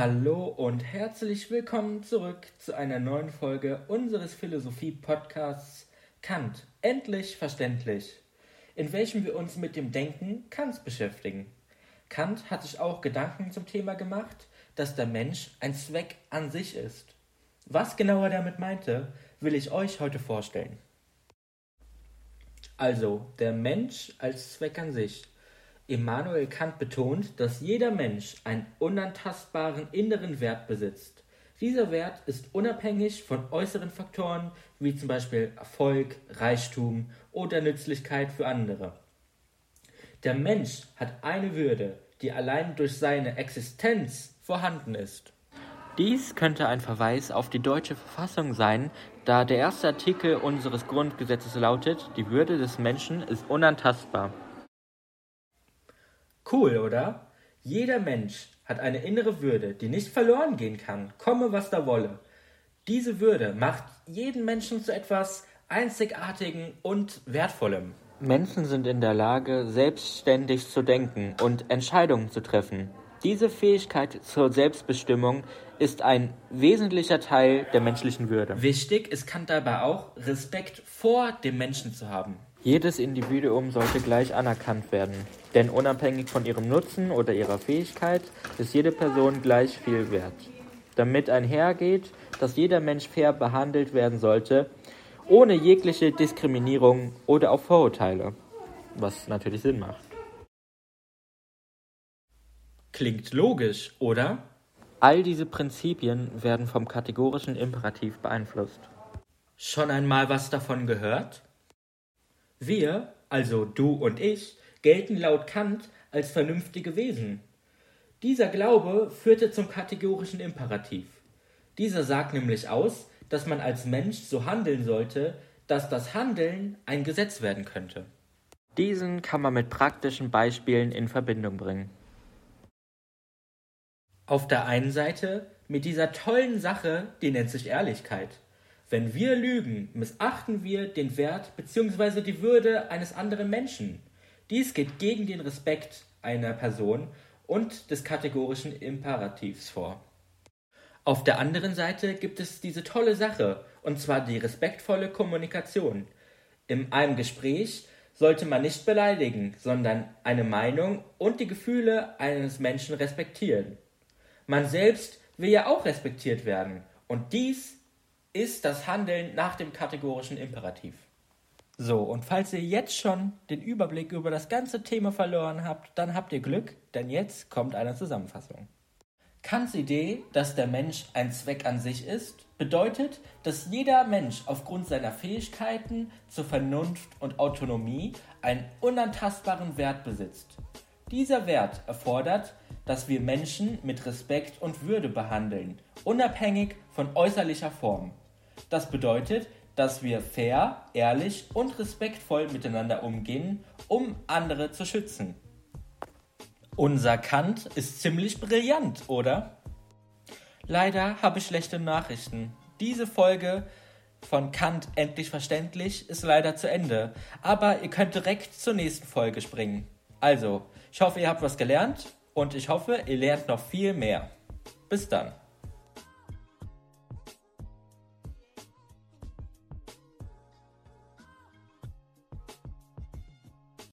Hallo und herzlich willkommen zurück zu einer neuen Folge unseres Philosophie-Podcasts Kant, endlich verständlich, in welchem wir uns mit dem Denken Kants beschäftigen. Kant hat sich auch Gedanken zum Thema gemacht, dass der Mensch ein Zweck an sich ist. Was genau er damit meinte, will ich euch heute vorstellen. Also, der Mensch als Zweck an sich. Immanuel Kant betont, dass jeder Mensch einen unantastbaren inneren Wert besitzt. Dieser Wert ist unabhängig von äußeren Faktoren wie zum Beispiel Erfolg, Reichtum oder Nützlichkeit für andere. Der Mensch hat eine Würde, die allein durch seine Existenz vorhanden ist. Dies könnte ein Verweis auf die deutsche Verfassung sein, da der erste Artikel unseres Grundgesetzes lautet: Die Würde des Menschen ist unantastbar. Cool, oder? Jeder Mensch hat eine innere Würde, die nicht verloren gehen kann, komme was da wolle. Diese Würde macht jeden Menschen zu etwas Einzigartigem und Wertvollem. Menschen sind in der Lage, selbstständig zu denken und Entscheidungen zu treffen. Diese Fähigkeit zur Selbstbestimmung ist ein wesentlicher Teil der menschlichen Würde. Wichtig ist Kant dabei auch, Respekt vor dem Menschen zu haben. Jedes Individuum sollte gleich anerkannt werden, denn unabhängig von ihrem Nutzen oder ihrer Fähigkeit ist jede Person gleich viel wert. Damit einhergeht, dass jeder Mensch fair behandelt werden sollte, ohne jegliche Diskriminierung oder auch Vorurteile, was natürlich Sinn macht. Klingt logisch, oder? All diese Prinzipien werden vom kategorischen Imperativ beeinflusst. Schon einmal was davon gehört? Wir, also du und ich, gelten laut Kant als vernünftige Wesen. Dieser Glaube führte zum kategorischen Imperativ. Dieser sagt nämlich aus, dass man als Mensch so handeln sollte, dass das Handeln ein Gesetz werden könnte. Diesen kann man mit praktischen Beispielen in Verbindung bringen. Auf der einen Seite mit dieser tollen Sache, die nennt sich Ehrlichkeit. Wenn wir lügen, missachten wir den Wert bzw. die Würde eines anderen Menschen. Dies geht gegen den Respekt einer Person und des kategorischen Imperativs vor. Auf der anderen Seite gibt es diese tolle Sache, und zwar die respektvolle Kommunikation. In einem Gespräch sollte man nicht beleidigen, sondern eine Meinung und die Gefühle eines Menschen respektieren. Man selbst will ja auch respektiert werden, und dies ist das Handeln nach dem kategorischen Imperativ. So, und falls ihr jetzt schon den Überblick über das ganze Thema verloren habt, dann habt ihr Glück, denn jetzt kommt eine Zusammenfassung. Kants Idee, dass der Mensch ein Zweck an sich ist, bedeutet, dass jeder Mensch aufgrund seiner Fähigkeiten zur Vernunft und Autonomie einen unantastbaren Wert besitzt. Dieser Wert erfordert, dass wir Menschen mit Respekt und Würde behandeln, unabhängig von äußerlicher Form. Das bedeutet, dass wir fair, ehrlich und respektvoll miteinander umgehen, um andere zu schützen. Unser Kant ist ziemlich brillant, oder? Leider habe ich schlechte Nachrichten. Diese Folge von Kant endlich verständlich ist leider zu Ende, aber ihr könnt direkt zur nächsten Folge springen. Also, ich hoffe, ihr habt was gelernt und ich hoffe, ihr lernt noch viel mehr. Bis dann.